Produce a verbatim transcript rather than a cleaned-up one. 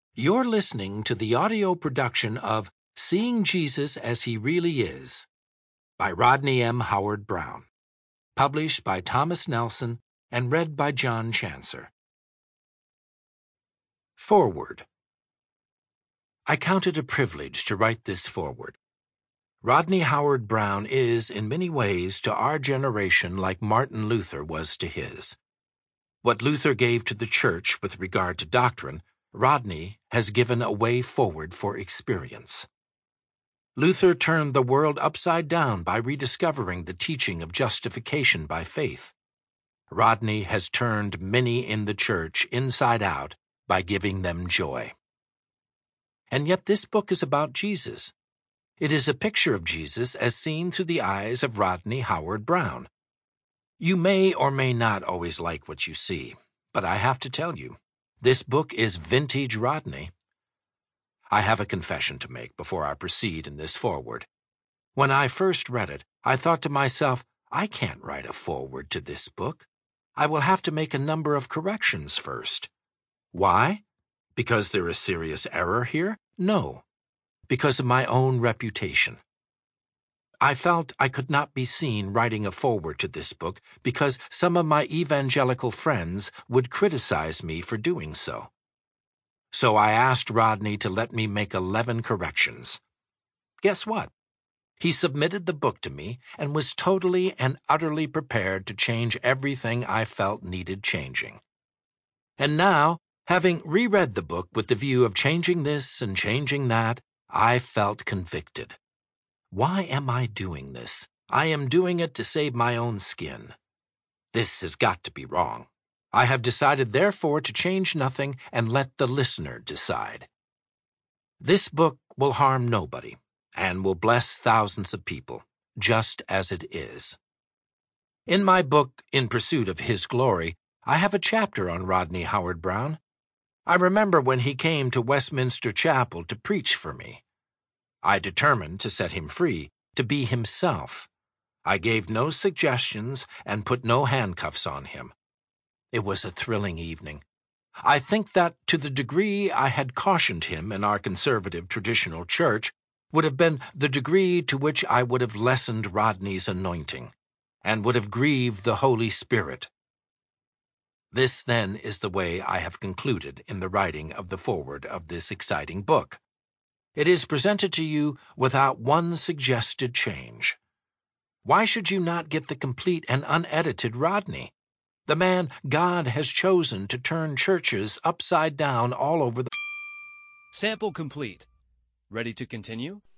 You're listening to the audio production of Seeing Jesus as He Really Is by Rodney M. Howard Browne, published by Thomas Nelson and read by John Chancer. Foreword. I count it a privilege to write this foreword. Rodney Howard Browne is, in many ways, to our generation like Martin Luther was to his. What Luther gave to the Church with regard to doctrine, Rodney has given a way forward for experience. Luther turned the world upside down by rediscovering the teaching of justification by faith. Rodney has turned many in the Church inside out by giving them joy. And yet this book is about Jesus. It is a picture of Jesus as seen through the eyes of Rodney Howard Browne. You may or may not always like what you see, but I have to tell you, this book is vintage Rodney. I have a confession to make before I proceed in this foreword. When I first read it, I thought to myself, I can't write a foreword to this book. I will have to make a number of corrections first. Why? Because there is serious error here? No. Because of my own reputation. I felt I could not be seen writing a foreword to this book because some of my evangelical friends would criticize me for doing so. So I asked Rodney to let me make eleven corrections. Guess what? He submitted the book to me and was totally and utterly prepared to change everything I felt needed changing. And now, having reread the book with the view of changing this and changing that, I felt convicted. Why am I doing this? I am doing it to save my own skin. This has got to be wrong. I have decided, therefore, to change nothing and let the listener decide. This book will harm nobody and will bless thousands of people, just as it is. In my book, In Pursuit of His Glory, I have a chapter on Rodney Howard Browne. I remember when he came to Westminster Chapel to preach for me. I determined to set him free, to be himself. I gave no suggestions and put no handcuffs on him. It was a thrilling evening. I think that to the degree I had cautioned him in our conservative traditional church would have been the degree to which I would have lessened Rodney's anointing, and would have grieved the Holy Spirit. This, then, is the way I have concluded in the writing of the foreword of this exciting book. It is presented to you without one suggested change. Why should you not get the complete and unedited Rodney? The man God has chosen to turn churches upside down all over the... Sample complete. Ready to continue?